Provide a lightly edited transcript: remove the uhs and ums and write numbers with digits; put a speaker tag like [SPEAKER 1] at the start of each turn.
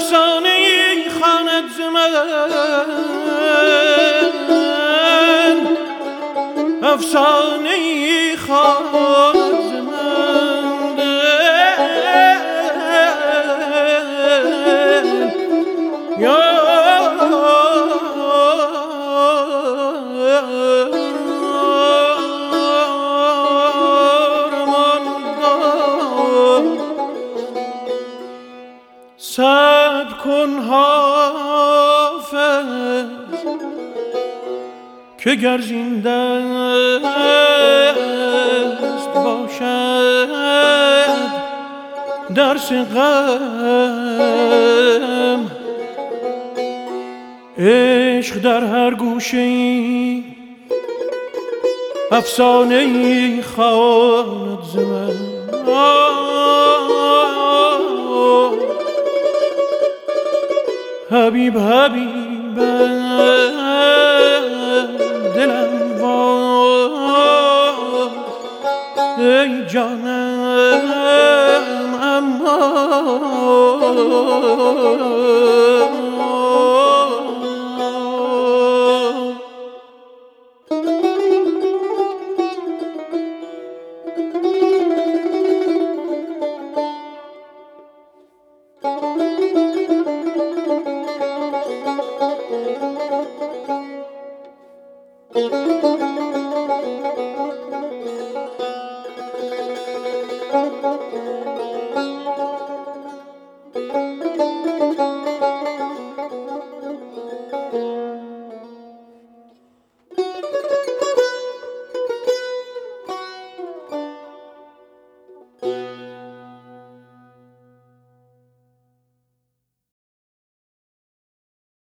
[SPEAKER 1] افسانه‌ای خواند ز من، افسانه‌ای خواند ز من. یا صبر کن حافظ که گر زین دست باشد درس غم، عشق در هر گوشه‌ای افسانه‌ای خواند ز من. حبیب حبیبم دلم وای ای جانم اما